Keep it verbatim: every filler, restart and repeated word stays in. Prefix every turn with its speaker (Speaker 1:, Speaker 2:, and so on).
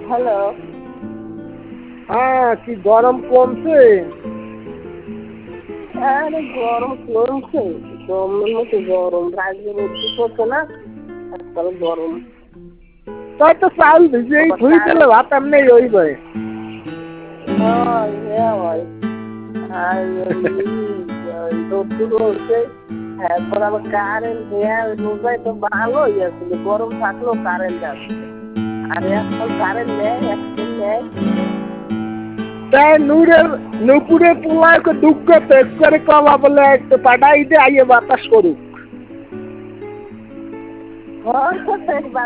Speaker 1: Hello.
Speaker 2: হ্যাঁ, কি গরম কমছে?
Speaker 1: আরে গরম কমছে, গরমের মতো গরম, রাজ্যে রোদ্দু পড়ছে না, আজকাল গরম।
Speaker 2: তাই তো চাল ভিজিয়েই থুই দিলে ভাত এমনি হইবে।
Speaker 1: হয়, হ্যাঁ হয়। আর ওই রোদ্দু হচ্ছে, এরপর আবার কারেন্ট দেয়া রোজায় তো ভালোই আসলে, গরম থাকলেও কারেন্ট আসছে। আর এখন কারেন্ট নেই, এখন নেই।
Speaker 2: তাই নূরের নুপুরের পোলাকে দুঃখ পেশ করে কমা বলে একটু পাঠাই দে আইয়ে বাতাস করুক।
Speaker 1: ঘর কোথায়